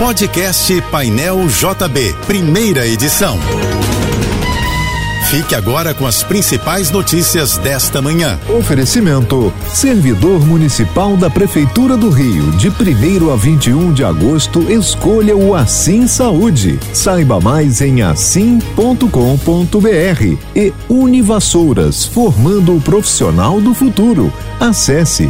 Podcast Painel JB, primeira edição. Fique agora com as principais notícias desta manhã. Oferecimento: servidor municipal da Prefeitura do Rio, de 1º a 21 de agosto, escolha o Assim Saúde. Saiba mais em assim.com.br. E Univassouras, formando o profissional do futuro. Acesse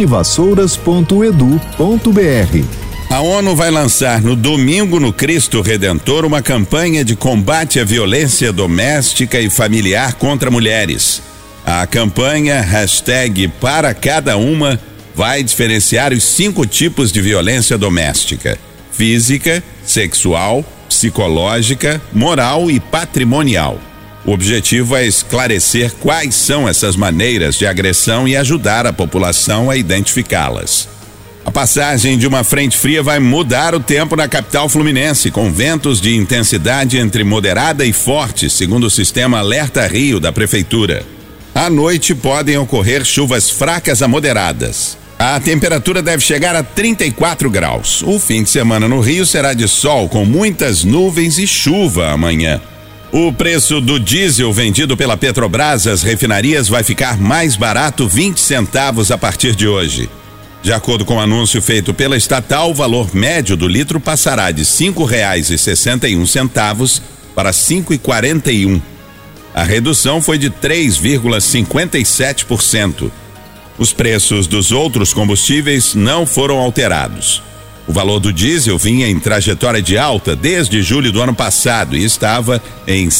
univassouras.edu.br. A ONU vai lançar no domingo no Cristo Redentor uma campanha de combate à violência doméstica e familiar contra mulheres. A campanha #Para Cada Uma vai diferenciar os 5 tipos de violência doméstica: física, sexual, psicológica, moral e patrimonial. O objetivo é esclarecer quais são essas maneiras de agressão e ajudar a população a identificá-las. A passagem de uma frente fria vai mudar o tempo na capital fluminense, com ventos de intensidade entre moderada e forte, segundo o sistema Alerta Rio da Prefeitura. À noite podem ocorrer chuvas fracas a moderadas. A temperatura deve chegar a 34 graus. O fim de semana no Rio será de sol, com muitas nuvens e chuva amanhã. O preço do diesel vendido pela Petrobras às refinarias vai ficar mais barato, 20 centavos a partir de hoje. De acordo com o anúncio feito pela estatal, o valor médio do litro passará de R$ 5,61 para R$ 5,41. A redução foi de 3,57%. Os preços dos outros combustíveis não foram alterados. O valor do diesel vinha em trajetória de alta desde julho do ano passado e estava em R$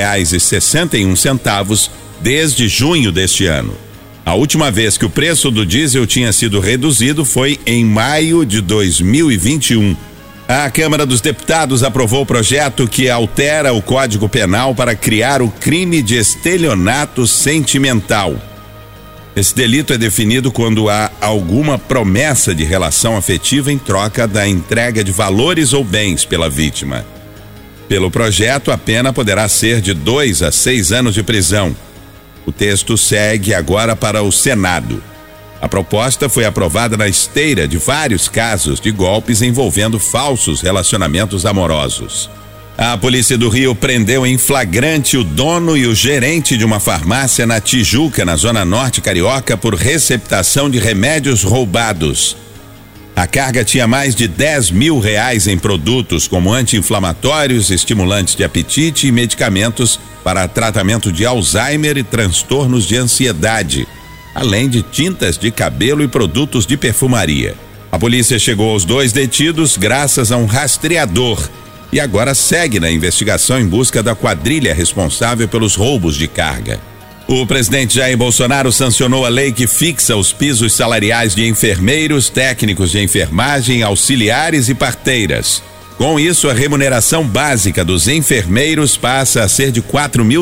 5,61 desde junho deste ano. A última vez que o preço do diesel tinha sido reduzido foi em maio de 2021. A Câmara dos Deputados aprovou o projeto que altera o Código Penal para criar o crime de estelionato sentimental. Esse delito é definido quando há alguma promessa de relação afetiva em troca da entrega de valores ou bens pela vítima. Pelo projeto, a pena poderá ser de 2 a 6 anos de prisão. O texto segue agora para o Senado. A proposta foi aprovada na esteira de vários casos de golpes envolvendo falsos relacionamentos amorosos. A Polícia do Rio prendeu em flagrante o dono e o gerente de uma farmácia na Tijuca, na Zona Norte Carioca, por receptação de remédios roubados. A carga tinha mais de R$10 mil em produtos como anti-inflamatórios, estimulantes de apetite e medicamentos para tratamento de Alzheimer e transtornos de ansiedade, além de tintas de cabelo e produtos de perfumaria. A polícia chegou aos 2 detidos graças a um rastreador e agora segue na investigação em busca da quadrilha responsável pelos roubos de carga. O presidente Jair Bolsonaro sancionou a lei que fixa os pisos salariais de enfermeiros, técnicos de enfermagem, auxiliares e parteiras. Com isso, a remuneração básica dos enfermeiros passa a ser de R$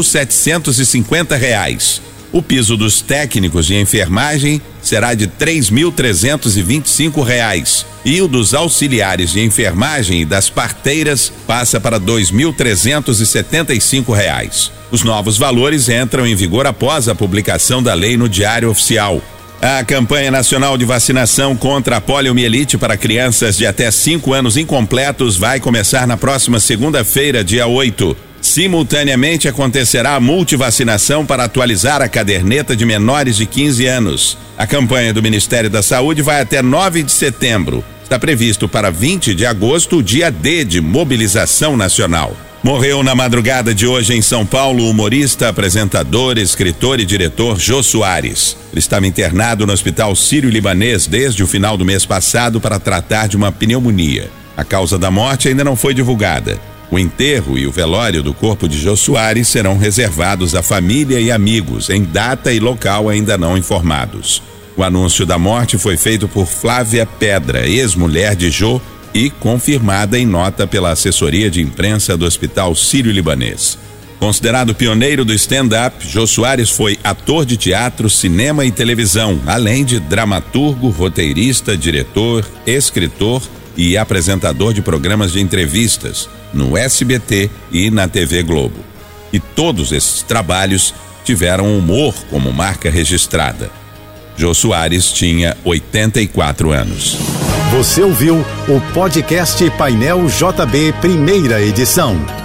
4.750. O piso dos técnicos de enfermagem será de R$ 3.325 e o dos auxiliares de enfermagem e das parteiras passa para R$ 2.375. Os novos valores entram em vigor após a publicação da lei no Diário Oficial. A campanha nacional de vacinação contra a poliomielite para crianças de até 5 anos incompletos vai começar na próxima segunda-feira, dia 8. Simultaneamente acontecerá a multivacinação para atualizar a caderneta de menores de 15 anos. A campanha do Ministério da Saúde vai até 9 de setembro. Está previsto para 20 de agosto o dia D de mobilização nacional. Morreu na madrugada de hoje em São Paulo o humorista, apresentador, escritor e diretor Jô Soares. Ele estava internado no Hospital Sírio-Libanês desde o final do mês passado para tratar de uma pneumonia. A causa da morte ainda não foi divulgada. O enterro e o velório do corpo de Jô Soares serão reservados à família e amigos, em data e local ainda não informados. O anúncio da morte foi feito por Flávia Pedra, ex-mulher de Jô, e confirmada em nota pela assessoria de imprensa do Hospital Sírio-Libanês. Considerado pioneiro do stand-up, Jô Soares foi ator de teatro, cinema e televisão, além de dramaturgo, roteirista, diretor, escritor e apresentador de programas de entrevistas no SBT e na TV Globo. E todos esses trabalhos tiveram humor como marca registrada. Jô Soares tinha 84 anos. Você ouviu o podcast Painel JB, primeira edição.